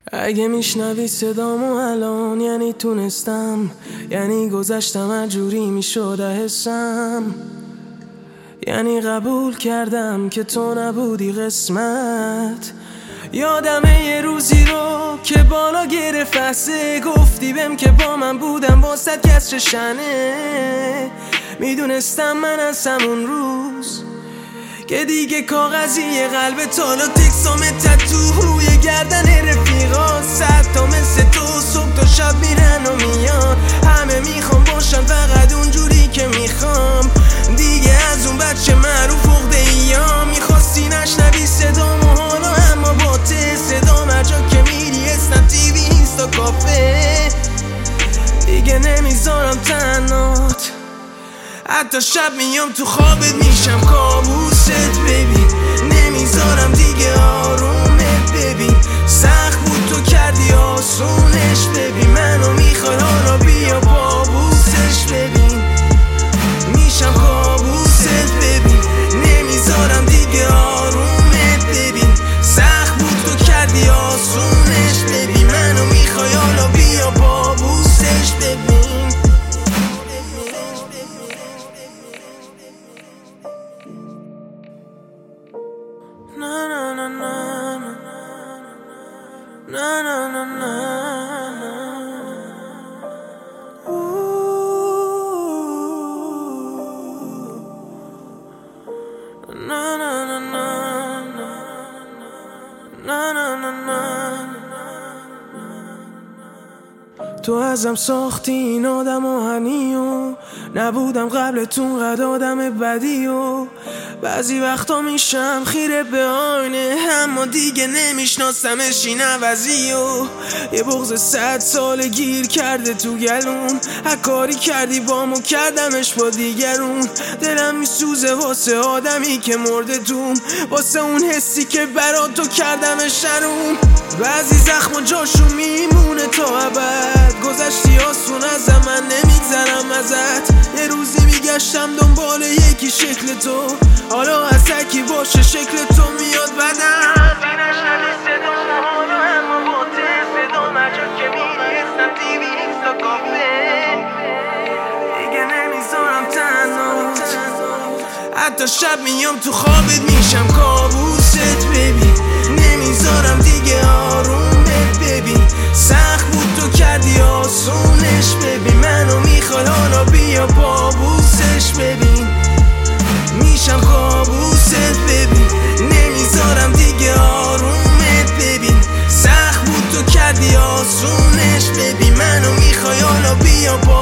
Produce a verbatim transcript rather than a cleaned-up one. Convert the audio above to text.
اگه میشنوی صدامو الان یعنی تونستم، یعنی گذشتم اجوری میشد حسم، یعنی قبول کردم که تو نبودی قسمت. یادمه یه روزی رو که بالا گرفت فسه، گفتی بهم که با من بودم واسد کس چشنه. میدونستم من از همون روز که دیگه کاغذی قلب تالا تکسام تتو روی گردن رفیقا، صد تا مثل تو صبح تا شب میرن و میان. همه میخوام باشن فقط اونجوری که میخوام، دیگه از اون بچه معروف عقده ایا. میخواستی نشنوی صدامو حالا اما با ته صدام هر جا که میری اسنپ تیوی اینستا کافه. دیگه نمیذارم تنهات، حتی شب میام تو خوابت میشم کابوست ببین. نمیذارم دیگه آرومت ببین، سخت بود تو کردی آسونش ببین. منو میخوای حالا بیا بابوسش ببین، میشم کابوست ببین. نمیذارم دیگه آرومت ببین، سخت بود تو کردی آسونش ببین. منو میخوای حالا بیا بابوسش ببین. Na na na na na na na na na. Ooh. Na na na na na na na na. تو ازم ساختی این آدم آهنیو، نبودم قبلتون قد آدم بدیو. بعضی وقتا میشم خیره به آینه، اما دیگه نمیشناسمش این عوضیو. یه بغض صد سال گیر کرده تو گلون، هکاری کردی بامو کردمش با دیگرون. دلم میسوزه واسه آدمی که مرده دوم، واسه اون حسی که برا تو کردمش شرون. بعضی زخم جاشو میمونه تا ابد، گذشتی آسون از من نمیگذرم ازت. یه روزی میگشتم دنبال یکی شکل تو، حالا از هکی باشه شکل تو میاد بدن. نشنوی صدامو حالا اما با ته صدام هر جا که میری اسنپ تیوی اینستا کافه. دیگه نمیذارم تنهات، حتی شب میام تو خوابت میشم کابوست ببین. نمیذارم دیگه آرومت ببین، سخت بود تو کردی آسونش ببین. منو میخوای حالا بیا بابوسش ببین، میشم کابوست ببین. نمیذارم دیگه آرومت ببین، سخت بود تو کردی آسونش ببین. منو میخوای حالا بیا با